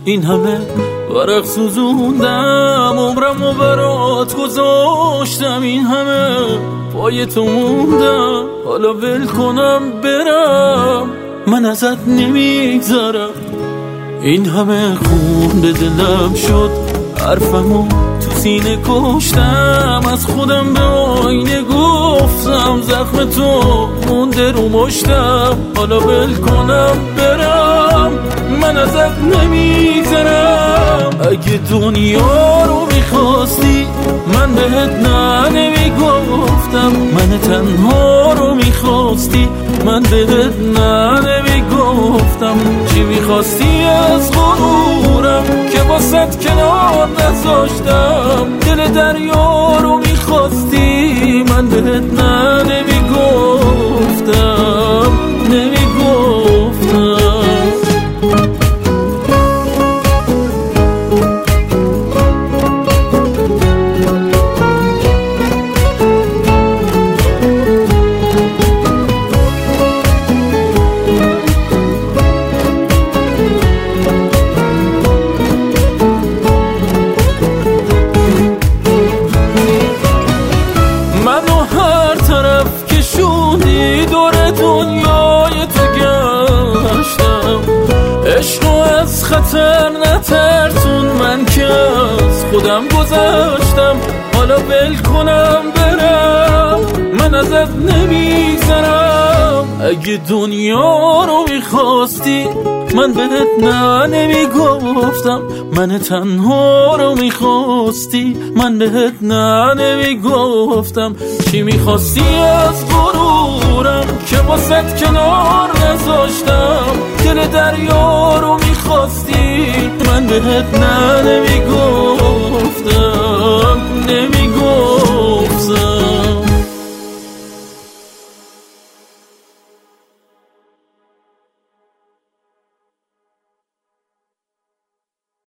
این همه ورق سوزوندم، عمرمو برات گذاشتم، این همه پای تو موندم، حالا ول کنم برم من ازت نمیگذرم. این همه خون به دلم شد، حرفمو تو سینه کشتم، از خودم به آینه گفتم زخم تو مونده رو مشتم، حالا ول کنم برم من ازت نمیگذرم. اگه دنیا رو میخواستی من بهت نه نمیگفتم، من تنها رو میخواستی من بهت نه نمیگفتم. چی میخواستی از غرورم که واسط کنار نذاشتم، دل دریا رو میخواستی من بهت نه نمیگفتم نمیگفتم. عشقو از خطر نترسون، من که از خودم گذاشتم، حالا ول کنم برم من ازت نمیگذرم. اگه دنیا رو میخواستی من بهت نه نمیگفتم، من تنها رو میخواستی من بهت نه نمیگفتم. چی میخواستی از غرورم که واسط کنار نذاشتم، دل دریا رو میخواستی من بهت نه نمیگفتم.